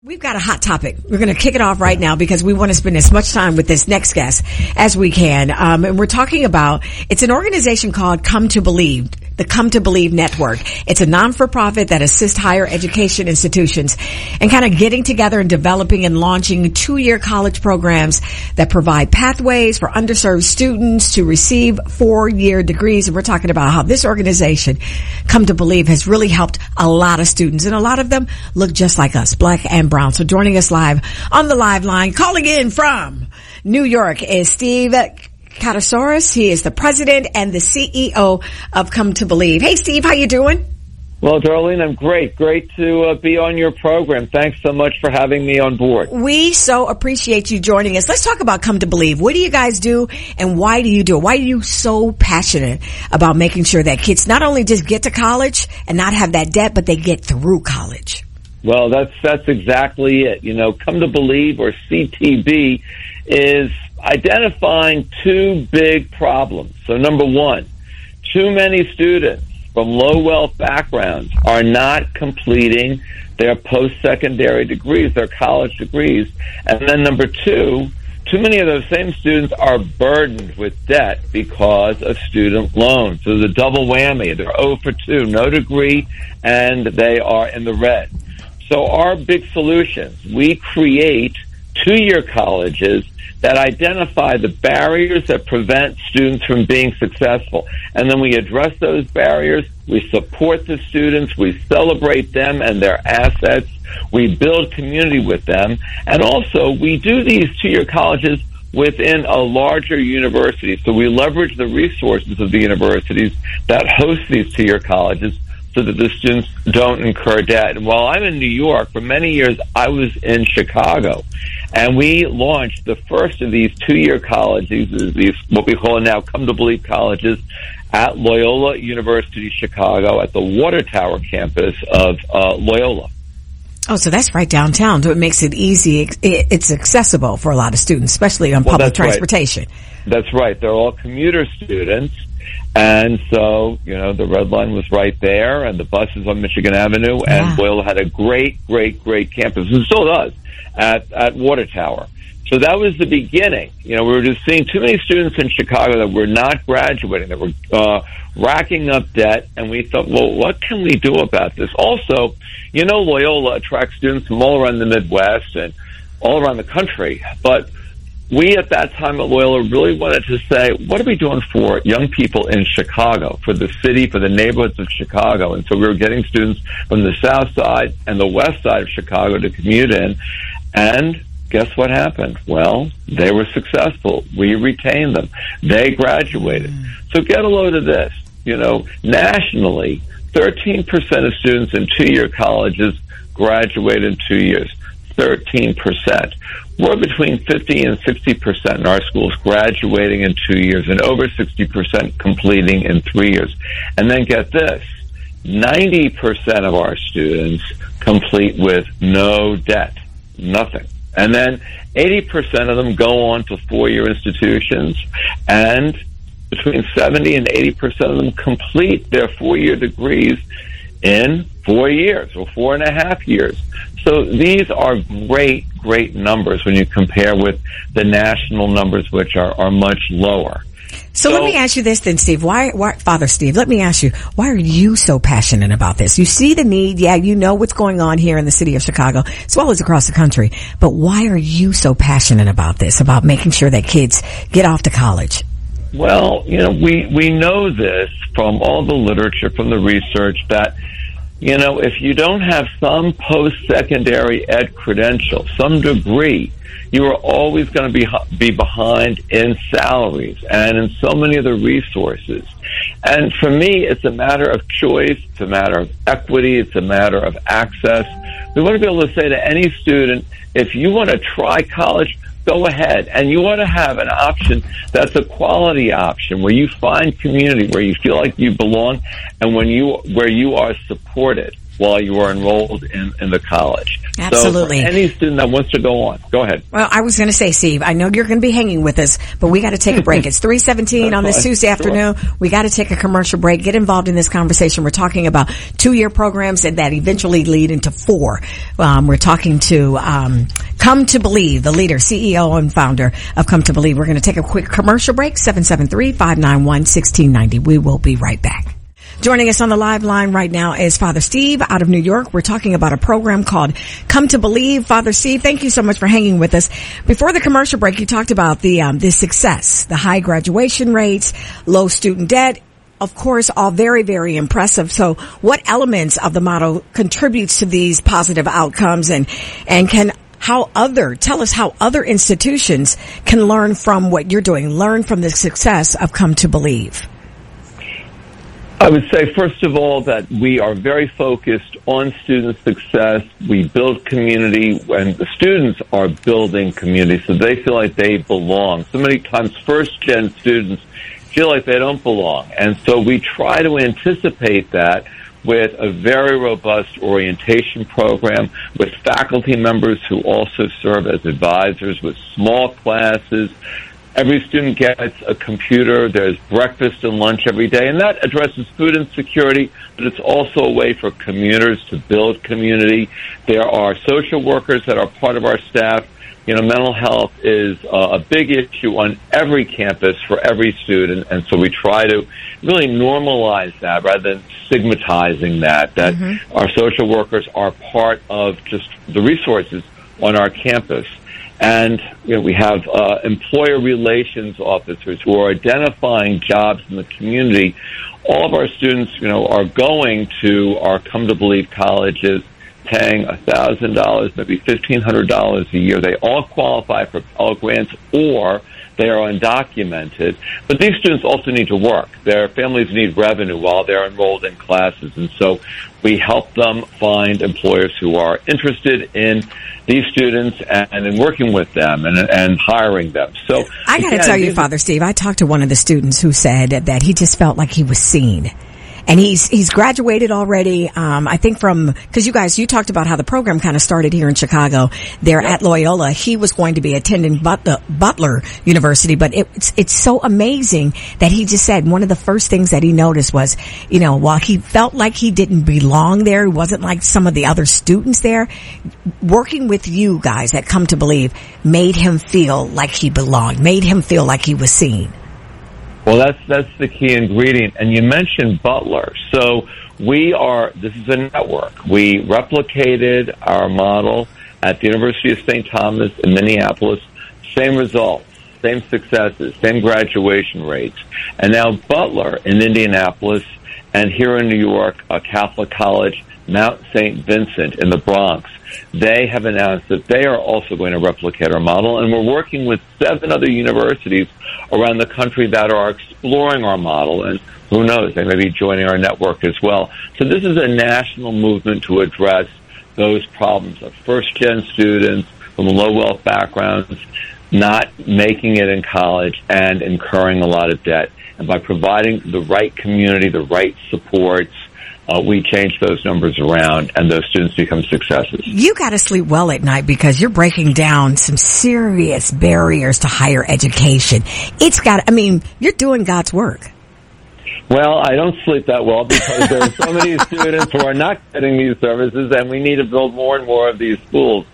We've got a hot topic. We're going to kick it off right now because we want to spend as much time with this next guest as we can. And we're talking about, it's an organization called Come to Believe, the Come to Believe Network. It's a non-for-profit that assists higher education institutions and kind of getting together and developing and launching 2-year college programs that provide pathways for underserved students to receive 4-year degrees. And we're talking about how this organization, Come to Believe, has really helped a lot of students. And a lot of them look just like us, Black and brown. So joining us live on the live line, calling in from New York, is Steve Katasaurus. He is the president and the CEO of Come to Believe. Hey, Steve, how you doing? Well, Darlene, I'm great. Great to be on your program. Thanks so much for having me on board. We so appreciate you joining us. Let's talk about Come to Believe. What do you guys do, and why do you do it? Why are you so passionate about making sure that kids not only just get to college and not have that debt, but they get through college? Well, that's exactly it. You know, Come to Believe, or CTB, is identifying 2 big problems. So number 1, too many students from low wealth backgrounds are not completing their post-secondary degrees, their college degrees. And then number 2, too many of those same students are burdened with debt because of student loans. So the double whammy, they're 0 for 2, no degree, and they are in the red. So our big solutions, we create 2-year colleges that identify the barriers that prevent students from being successful. And then we address those barriers, we support the students, we celebrate them and their assets, we build community with them, and also we do these 2-year colleges within a larger university. So we leverage the resources of the universities that host these 2-year colleges so that the students don't incur debt. And while I'm in New York, for many years I was in Chicago, and we launched the first of these 2-year colleges, these what we call now Come to Believe colleges, at Loyola University Chicago at the Water Tower campus of Loyola. Oh, so that's right downtown. So it makes it easy. It's accessible for a lot of students, especially on public transportation. Right. That's right. They're all commuter students. And so, you know, the Red Line was right there, and the buses on Michigan Avenue, and Loyola had a great campus, and still does, at Water Tower. So that was the beginning. You know, we were just seeing too many students in Chicago that were not graduating, that were racking up debt, and we thought, well, what can we do about this? Also, you know, Loyola attracts students from all around the Midwest and all around the country, but we at that time at Loyola really wanted to say, what are we doing for young people in Chicago, for the city, for the neighborhoods of Chicago? And so we were getting students from the south side and the west side of Chicago to commute in. And guess what happened? Well, they were successful. We retained them. They graduated. So get a load of this. You know, nationally, 13% of students in 2-year colleges graduate in 2 years. 13%. We're between 50 and 60% in our schools graduating in 2 years, and over 60% completing in 3 years. And then get this, 90% of our students complete with no debt, nothing. And then 80% of them go on to 4-year institutions, and between 70 and 80% of them complete their 4-year degrees in 4 years or 4.5 years. So these are great numbers when you compare with the national numbers, which are much lower. So let me ask you this then, Steve. Why, Father Steve, let me ask you, why are you so passionate about this? You see the need. Yeah, you know what's going on here in the city of Chicago, as well as across the country. But why are you so passionate about this, about making sure that kids get off to college? Well, you know, we know this from all the literature, from the research, that, you know, if you don't have some post-secondary ed credential, some degree, you are always going to be behind in salaries and in so many other resources. And for me, it's a matter of choice, it's a matter of equity, it's a matter of access. We want to be able to say to any student, if you want to try college, go ahead. And you want to have an option that's a quality option, where you find community, where you feel like you belong, and where you are supported. while you are enrolled in the college. Absolutely. So for any student that wants to go on, go ahead. Well, I was going to say, Steve, I know you're going to be hanging with us, but we got to take a break. It's 3:17 on this Tuesday afternoon. We got to take a commercial break. Get involved in this conversation. We're talking about 2-year programs and that eventually lead into 4. We're talking to Come to Believe, the leader, CEO and founder of Come to Believe. We're going to take a quick commercial break. 773-591-1690. We will be right back. Joining us on the live line right now is Father Steve out of New York. We're talking about a program called Come to Believe. Father Steve, thank you so much for hanging with us. Before the commercial break, you talked about the success, the high graduation rates, low student debt. Of course, all very, very impressive. So what elements of the model contributes to these positive outcomes and tell us how other institutions can learn from what you're doing, learn from the success of Come to Believe? I would say, first of all, that we are very focused on student success. We build community, and the students are building community, so they feel like they belong. So many times, first-gen students feel like they don't belong, and so we try to anticipate that with a very robust orientation program, with faculty members who also serve as advisors, with small classes. Every student gets a computer. There's breakfast and lunch every day, and that addresses food insecurity, but it's also a way for commuters to build community. There are social workers that are part of our staff. You know, mental health is a big issue on every campus for every student, and so we try to really normalize that rather than stigmatizing that our social workers are part of just the resources on our campus. And we have employer relations officers who are identifying jobs in the community. All of our students, are going to our Come to Believe colleges, paying $1,000, maybe $1,500 a year. They all qualify for Pell Grants, or they are undocumented. But these students also need to work. Their families need revenue while they're enrolled in classes. And so we help them find employers who are interested in these students and in working with them and hiring them. So I got to tell you, Father Steve, I talked to one of the students who said that he just felt like he was seen. And he's graduated already. I think because you talked about how the program kind of started here in Chicago there at Loyola. He was going to be attending Butler University, but it's so amazing that he just said one of the first things that he noticed was, while he felt like he didn't belong there, he wasn't like some of the other students there, working with you guys that Come to Believe made him feel like he belonged, made him feel like he was seen. Well, that's the key ingredient. And you mentioned Butler. So this is a network. We replicated our model at the University of St. Thomas in Minneapolis. Same results, same successes, same graduation rates. And now Butler in Indianapolis, and here in New York, a Catholic college, Mount St. Vincent in the Bronx. They have announced that they are also going to replicate our model, and we're working with 7 other universities around the country that are exploring our model, and who knows, they may be joining our network as well. So this is a national movement to address those problems of first-gen students from low-wealth backgrounds not making it in college and incurring a lot of debt. And by providing the right community, the right supports, we change those numbers around, and those students become successes. You got to sleep well at night because you're breaking down some serious barriers to higher education. You're doing God's work. Well, I don't sleep that well because there are so many students who are not getting these services, and we need to build more and more of these schools.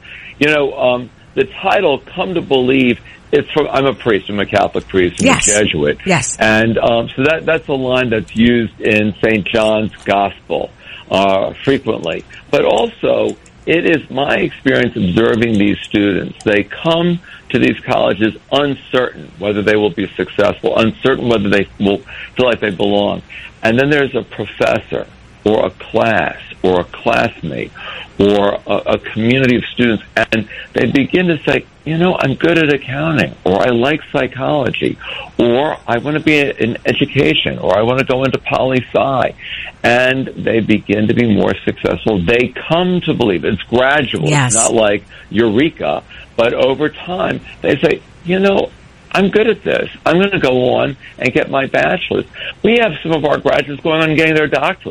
The title, Come to Believe, I'm a priest. I'm a Catholic priest. I'm a Jesuit. Yes. And so that's a line that's used in St. John's Gospel frequently. But also, it is my experience observing these students. They come to these colleges uncertain whether they will be successful, uncertain whether they will feel like they belong. And then there's a professor or a class or a classmate or a community of students, and they begin to say, I'm good at accounting, or I like psychology, or I want to be in education, or I want to go into poli-sci. And they begin to be more successful. They come to believe. It's gradual. Yes. It's not like eureka, but over time, they say, I'm good at this. I'm going to go on and get my bachelor's. We have some of our graduates going on and getting their doctorates.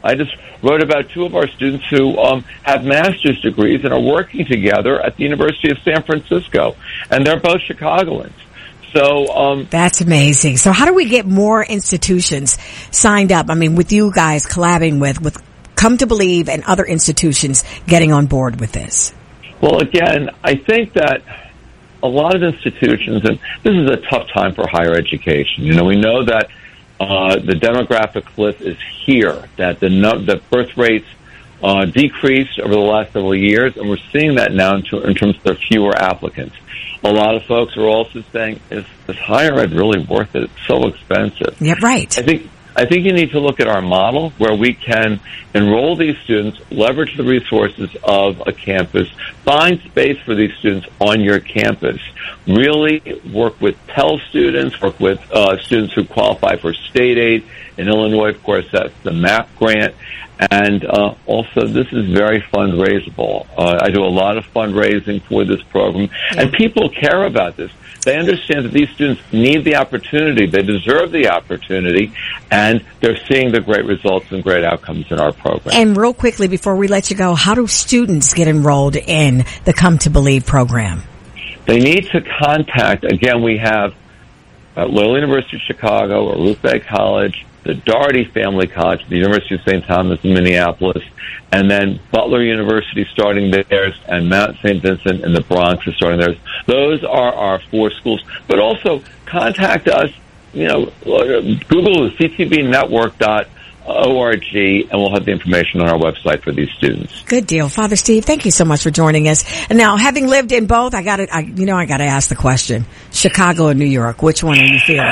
I just wrote about two of our students who have master's degrees and are working together at the University of San Francisco, and they're both Chicagoans. So that's amazing. So how do we get more institutions signed up? I mean, with you guys collabing with Come to Believe and other institutions getting on board with this? Well, again, I think that a lot of institutions, and this is a tough time for higher education. You know, we know that the demographic cliff is here, that the birth rates decreased over the last several years, and we're seeing that now in terms of there are fewer applicants. A lot of folks are also saying, is higher ed really worth it? It's so expensive. Yeah, right. I think you need to look at our model where we can enroll these students, leverage the resources of a campus, find space for these students on your campus, really work with Pell students, work with students who qualify for state aid. In Illinois, of course, that's the MAP grant. And also, this is very fundraisable. I do a lot of fundraising for this program, and people care about this. They understand that these students need the opportunity, they deserve the opportunity, and they're seeing the great results and great outcomes in our program. And real quickly, before we let you go, how do students get enrolled in the Come to Believe program? They need to contact, again, we have at Loyola University of Chicago or Ruth Bay College, the Doherty Family College, the University of St. Thomas in Minneapolis, and then Butler University starting theirs, and Mount St. Vincent in the Bronx is starting theirs. Those are our 4 schools. But also contact us, you know, Google ctbnetwork.org, and we'll have the information on our website for these students. Good deal. Father Steve, thank you so much for joining us. And now, having lived in both, I gotta ask the question. Chicago and New York, which one are you feeling?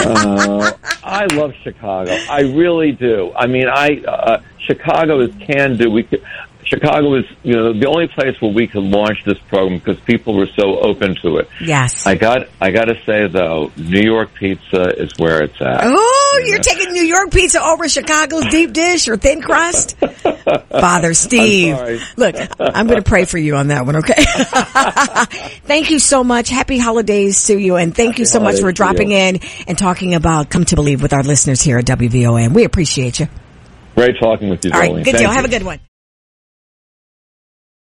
I love Chicago. I really do. I mean, Chicago is can-do. Chicago is, you know, the only place where we could launch this program because people were so open to it. Yes. I got to say though, New York pizza is where it's at. Oh, you're taking New York pizza over Chicago's deep dish or thin crust? Father Steve. Look, I'm going to pray for you on that one, okay? Thank you so much. Happy holidays to you, and thank you so much for dropping in and talking about Come to Believe with our listeners here at WVON. We appreciate you. Great talking with you, Jolene. All right, good deal. Have a good one.